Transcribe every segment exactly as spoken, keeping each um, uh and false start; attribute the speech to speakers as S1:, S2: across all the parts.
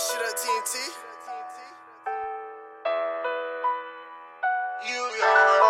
S1: shit up T N T. You, yeah,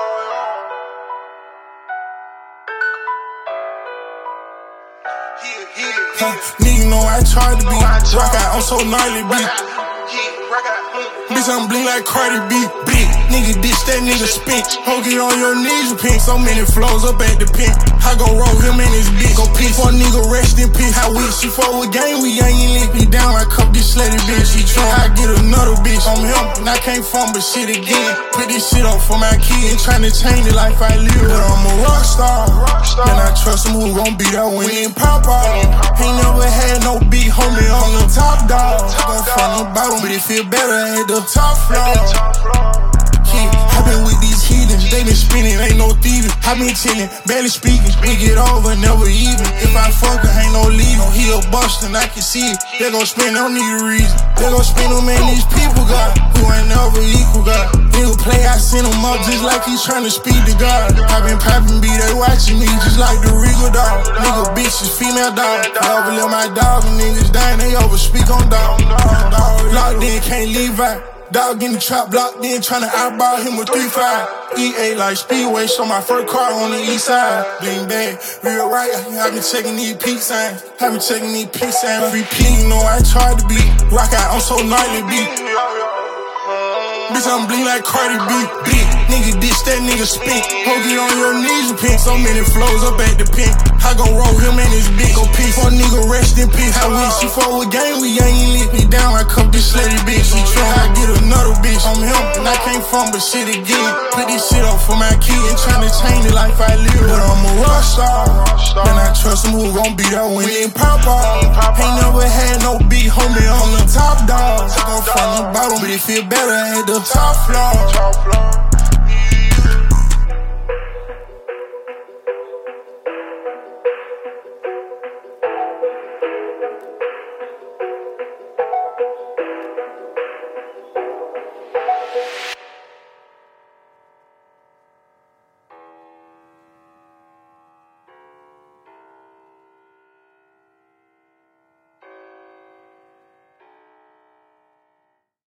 S1: yeah, yeah.
S2: Huh, nigga know I tried to be rock out, I'm so gnarly, bitch. Bitch, I'm bling like Cardi B, bitch. Nigga ditch that nigga spin. Ho, get on your knees and pink. So many flows up at the pin. I go roll him and his bitch. Go piss for a nigga rest in peace. How we she for a game, we ain't lick me down. I cup this slutty bitch. She try, I get another bitch. I'm him and I can't fumble shit again. Put this shit up for my kid and tryna change the life I live. But I'm a rock star. And I trust him who gon' be there when he pop off. Ain't never had no beat, homie, on the top dog. Go from the bottom, but it feel better at the top floor. Yeah, I been with these heathens, they been spinning, ain't no thieving. I been chillin', barely speaking. We get over, never even. If I fuck her, ain't no leaving. He a bust and I can see it. They gon' spend, don't need a reason. They gon' spend them, man, these people got who ain't never equal, God. Nigga play, I send him up just like he's tryna speak to God. I been poppin' B, they watching me just like the Regal dog. Nigga bitches, female dog. I overlive my dog and niggas dying, they over speak on dog. Locked in, can't leave out. Dog in the trap, blocked in, tryna eyeball him with three five. E A like Speedway, show my first car on the east side. Bling bang, real right, I been checking these peace signs. I been checking these peace signs. Repeat, you know I tried to be rock out, I'm so gnarly, beat. Bitch, I'm bling like Cardi B, bitch. Nigga ditch that nigga spin. Ho, get on your knees and pink. So many flows up at the pin. I go roll him and his bitch. Go piss for a nigga rest in peace. I wish she for a game, we ain't lick me down. I cup this slutty bitch. She try, I get another bitch. I'm him and I can't fumble shit again. Put this shit up for my kid and tryna change the life I live. But I'm a rock star. And I trust him who gon' be there when he pop off. Ain't never had no beat, homie, on the top dog. I go from the bottom, but it feel better at the top floor.